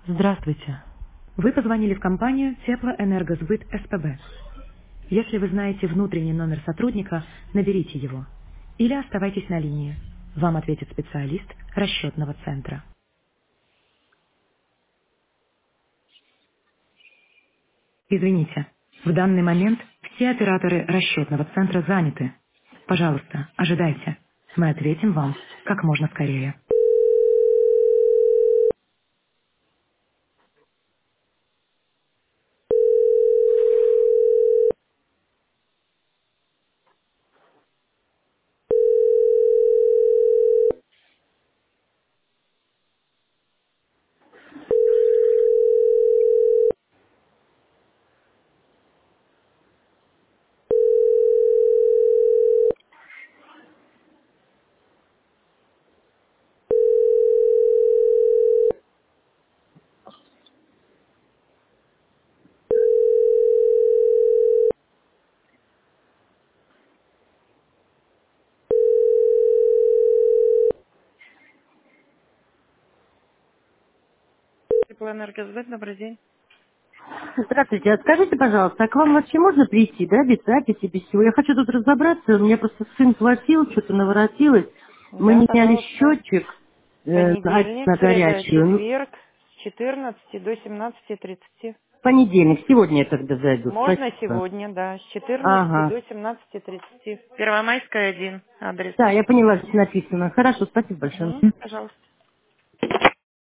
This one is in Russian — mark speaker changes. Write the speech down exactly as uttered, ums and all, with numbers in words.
Speaker 1: Здравствуйте. Вы позвонили в компанию Теплоэнергосбыт СПБ. Если вы знаете внутренний номер сотрудника, наберите его. Или оставайтесь на линии. Вам ответит специалист расчетного центра. Извините, в данный момент все операторы расчетного центра заняты. Пожалуйста, ожидайте. Мы ответим вам как можно скорее. Теплоэнергосбыт, добрый день.
Speaker 2: Здравствуйте, а скажите, пожалуйста, а к вам вообще можно прийти, да, без записи, без всего? Я хочу тут разобраться, у меня просто сын платил, что-то наворотилось. Мы
Speaker 1: Да,
Speaker 2: меняли
Speaker 1: пожалуйста.
Speaker 2: счетчик э, на,
Speaker 1: Понедельник,
Speaker 2: на
Speaker 1: среда,
Speaker 2: горячую. Ну,
Speaker 1: четверг с четырнадцати до семнадцати тридцати.
Speaker 2: в понедельник, сегодня я тогда зайду,
Speaker 1: Можно
Speaker 2: спасибо.
Speaker 1: сегодня, да, с четырнадцати
Speaker 2: Ага.
Speaker 1: до семнадцати тридцати. Первомайская, один адрес.
Speaker 2: Да, я поняла, что написано. Хорошо, спасибо большое.
Speaker 1: Мгм, пожалуйста.